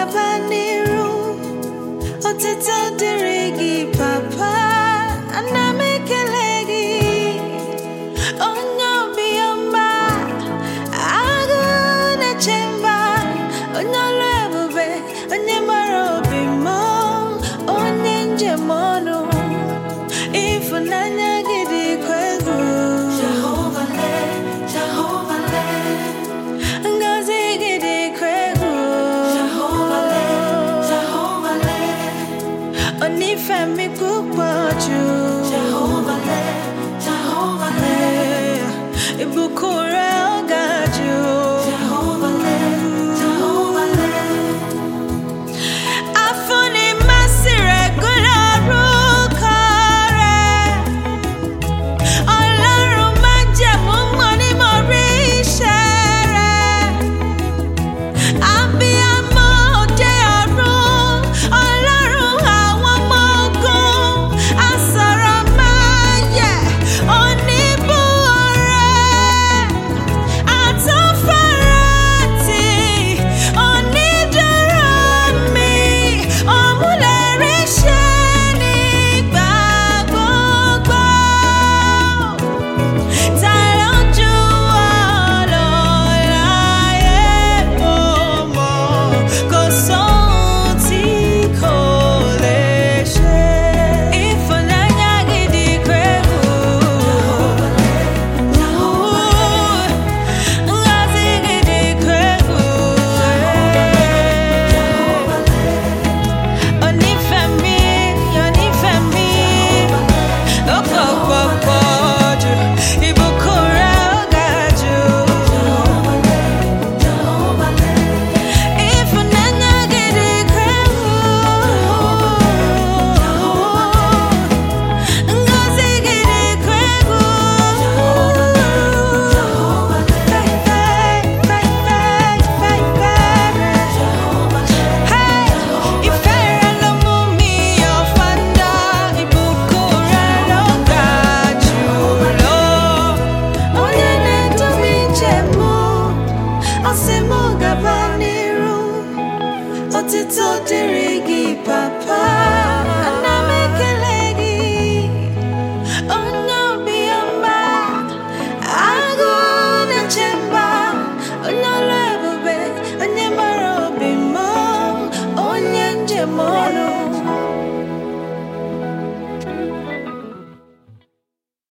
gabaniru otito dirigi papa anamekelegi onyo biomba aguna chemba onyo lebube onye maro bimo onye njemono ifunanya gidi kwegu Jehovah le ngozi gidi kwegu Jehovah le onifemi pupoju Jehovah le ibukure ogaju Jehovah le afuni masire gularu kore Ọlọ́run má jẹ́ mú mọ́ ní mo rí iṣẹ́ rẹ̀ abiyamọ òde ọ̀run Ọlọ́run àwọn ọmọ ogun asọ̀rọ̀ máa yẹ oníbú ọrẹ àtúnfẹ́rẹ́tì onídùúró mi òmùlẹ̀ríṣẹ́ nígbà gbogbo. Ta ló jù ọ́ lọ láyé mo mọ̀ kò sóhun tí kò lè ṣe. Ìfọ̀nàyà gidi kwegu ngozi gidi kwegu onífẹ̀mí ó pọ̀ jù ìbùkún rẹ̀ ó ga jù. Ìfọ̀nàyà gidi kwegu ngozi gidi kwegu ìfẹ́ rẹ̀ ló mú mi yọ̀ fanda ìbùkún rẹ̀ ló ga jù lọ. Onye na-edu m njem ọsị m gaba n'iru otito dịrị gị papa ana m ekele gị onye obiọma agụ na-eche mba onye ọrụ ebube onye mara obi m onye njem ọrụ